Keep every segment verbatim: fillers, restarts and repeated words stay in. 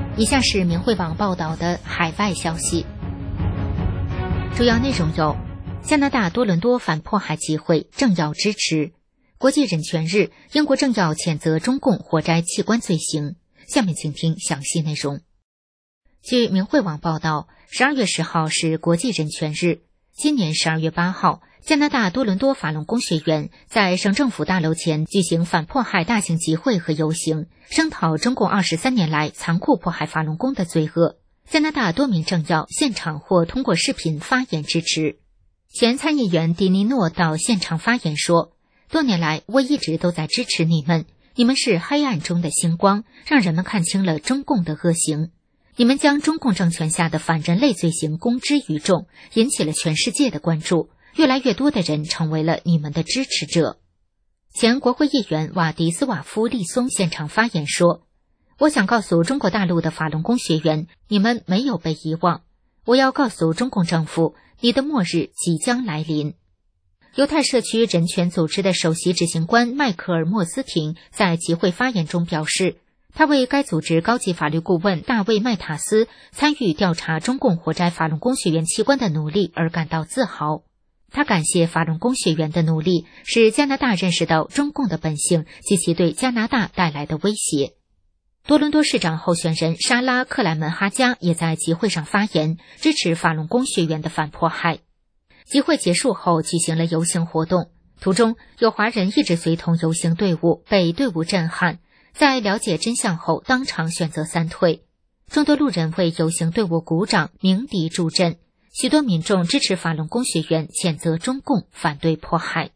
以下是明慧网报道的海外消息，主要内容有：加拿大多伦多反迫害集会政要支持；国际人权日，英国政要谴责中共活摘器官罪行。下面请听详细内容。据明慧网报道，十二月十号是国际人权日。今年十二月八号，加拿大多伦多法轮功学员在省政府大楼前举行反迫害大型集会和游行，声讨中共二十三年来残酷迫害法轮功的罪恶。加拿大多名政要现场或通过视频发言支持。前参议员迪尼诺到现场发言说：多年来我一直都在支持你们，你们是黑暗中的星光，让人们看清了中共的恶行。你们将中共政权下的反人类罪行公之于众，引起了全世界的关注，越来越多的人成为了你们的支持者。前国会议员瓦迪斯瓦夫利松现场发言说：我想告诉中国大陆的法轮功学员，你们没有被遗忘。我要告诉中共政府，你的末日即将来临。犹太社区人权组织的首席执行官迈克尔·莫斯廷在集会发言中表示，他为该组织高级法律顾问大卫·麦塔斯参与调查中共活摘法轮功学员器官的努力而感到自豪。他感谢法轮功学员的努力，使加拿大认识到中共的本性及其对加拿大带来的威胁。多伦多市长候选人莎拉·克莱门哈加也在集会上发言，支持法轮功学员的反迫害。集会结束后举行了游行活动，途中有华人一直随同游行队伍，被队伍震撼，在了解真相后当场选择散退。众多路人为游行队伍鼓掌鸣笛助阵，许多民众支持法轮功学员，谴责中共，反对迫害。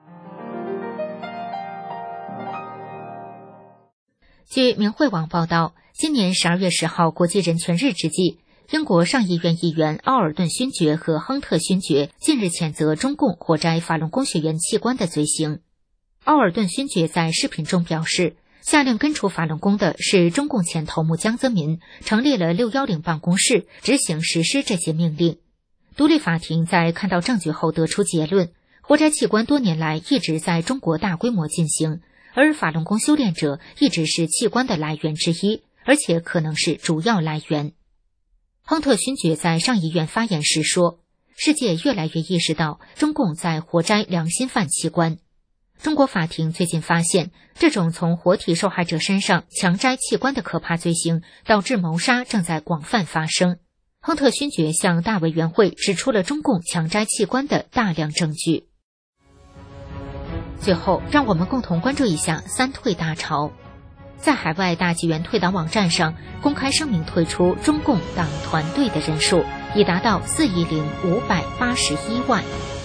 据明慧网报道，今年十二月十号国际人权日之际，英国上议院议员奥尔顿勋爵和亨特勋爵近日谴责中共活摘法轮功学员器官的罪行。奥尔顿勋爵在视频中表示，下令根除法轮功的是中共前头目江泽民，成立了六一零办公室，执行实施这些命令。独立法庭在看到证据后得出结论，活摘器官多年来一直在中国大规模进行，而法轮功修炼者一直是器官的来源之一，而且可能是主要来源。亨特勋爵在上议院发言时说，世界越来越意识到中共在活摘良心犯器官。中国法庭最近发现，这种从活体受害者身上强摘器官的可怕罪行，导致谋杀正在广泛发生。亨特勋爵向大委员会指出了中共强摘器官的大量证据。最后，让我们共同关注一下三退大潮。在海外大纪元退党网站上公开声明退出中共党团队的人数已达到四亿零五百八十一万。